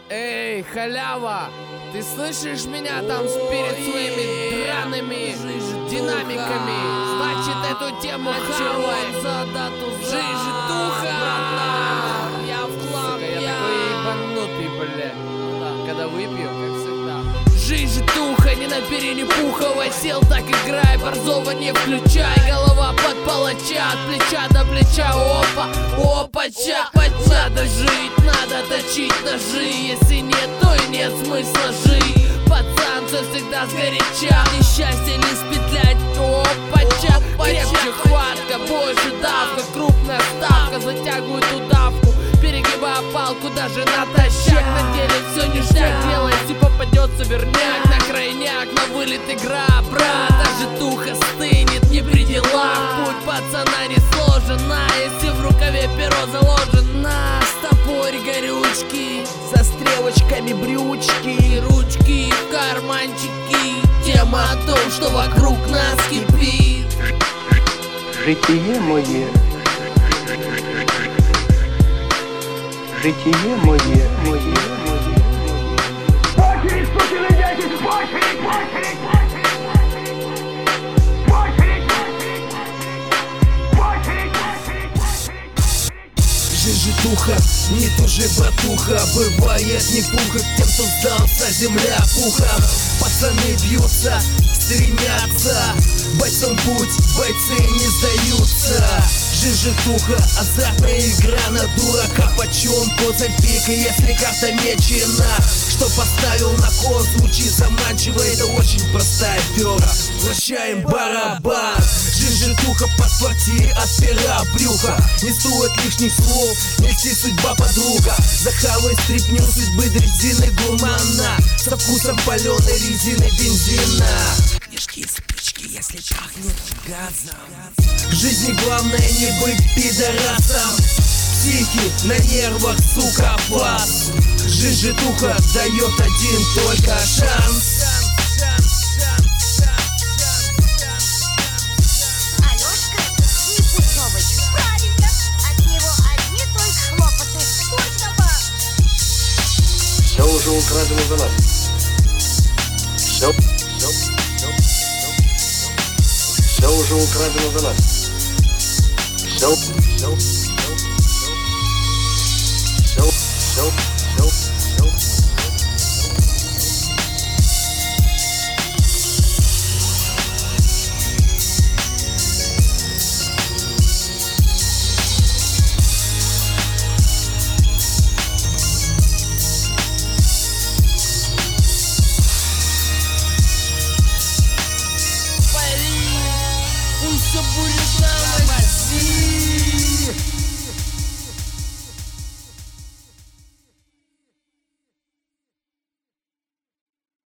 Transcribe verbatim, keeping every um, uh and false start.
Эй, халява! Ты слышишь меня там перед своими драными динамиками? Значит, эту тему хавай! Жижитуха! Я в хлам, я такой ебанутый, бля. Когда выпью, как всегда. Жижитуха, не набери ни пухова. Сел, так играй, борзова не включай. Голова под палача, от плеча до плеча. Опа, опача, надо жить, надо точить ножи. Если нет, то и нет смысла жить. Пацан, все всегда сгоряча. Несчастье не спетлять. Опача, крепче хватка, больше давка. Крупная ставка, затягиваю удавку. Перегибая палку даже натощак. На деле все ништяк, делай, если попадется верняк. На крайняк, на вылет игра, брат. Даже туха стынет, не при делах. Путь пацана не сложена, если в рукаве перо заложено. С тобой горючки, со стрелочками брючки, ручки в карманчики. Тема о том, что вокруг нас кипит. Житие мое, житие мое, мое, мое. Очередь, сукины дети! Очередь! Очередь! Очередь! Очередь! Жижитуха, не тужи, братуха. Бывает не пуха тем, кто сдался, земля пухом. Пацаны бьются, стремятся. Бойцам путь, бойцы не сдаются. Жижитуха, азартная игра на дурака. Почем поза пика, если карта мечена? Что поставил на кон, звучит заманчиво. Это очень простая фера. Вращаем барабан. Жижитуха под квартире от пера брюха. Не стоит лишних слов, нести судьба подруга. Захавай стрипню судьбы дрезины гурмана. Со вкусом паленой резины бензина. Книжки, спички, если пахнет газом. В жизни главное не быть пидорасом. Психи на нервах, сука, пас. Жижитуха дает один только шанс. Алёшка Непутёвый. Правильно, от него одни только хлопоты. Пусть-ка. Все уже украдено за нас. Все, все, все, все, все уже украдено за нас. Все, все, все, все, все, все, все. Пусть все будет нам, Россия.